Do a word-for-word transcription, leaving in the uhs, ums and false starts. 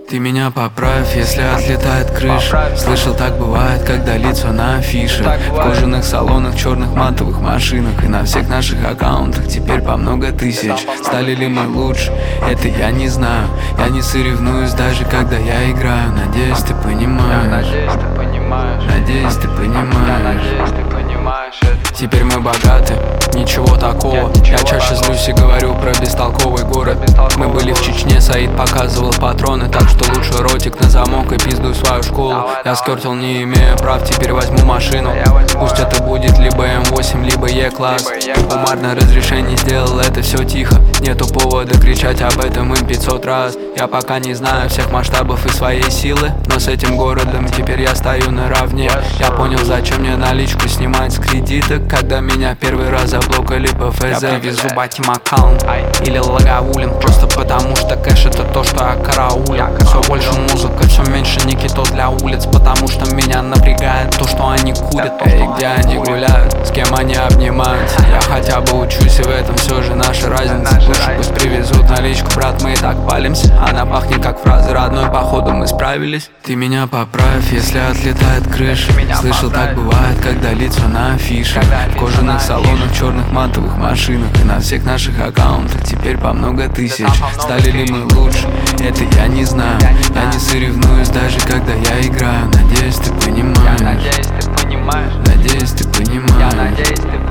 Ты меня поправь, если отлетает крыша. Слышал, так бывает, когда лица на афише. В кожаных салонах, черных матовых машинах. И на всех наших аккаунтах теперь по много тысяч. Стали ли мы лучше? Это я не знаю. Я не соревнуюсь, даже когда я играю. Надеюсь, ты понимаешь. Надеюсь, ты понимаешь. Надеюсь, ты понимаешь. Надеюсь, ты понимаешь это. Теперь мы богаты, ничего такого. Я чаще злюсь и говорю про бестолковый город. Мы были в Чечне, Саид показывал патроны. Так что лучше ротик на замок и пиздуй свою школу. Я скертил, не имея прав, теперь возьму машину. Пусть это будет либо эм восемь, либо Е-класс. Умар на разрешение сделал это все тихо. Нету повода кричать об этом им пятьсот раз. Я пока не знаю всех масштабов и своей силы, но с этим городом теперь я стою наравне. Я понял, зачем мне наличку снимать с кредита, когда меня первый раз заблокали по эф зэ. Я привезу батим аккаунт или Лагаулин, просто потому что кэш это то, что я караулил. Все больше музыка, все меньше никито для улиц, потому что меня напрягает то, что они курят. Эй, где они гуляют, с кем они обнимаются? Я хотя бы учусь, и в этом все же наша разница. Лучше пусть привезут наличку, брат, мы и так палимся. Она пахнет как фраза родной, походу мы справились. Ты меня поправь, если отлетает крыша. Слышал, так бывает, когда лица на афише. В кожаных салонах, черных матовых машинах. И на всех наших аккаунтах теперь по много тысяч. Стали ли мы лучше? Это я не знаю. Я не соревнуюсь, даже когда я играю. Надеюсь, ты понимаешь. Надеюсь, ты понимаешь. Надеюсь, ты понимаешь. Надеюсь, ты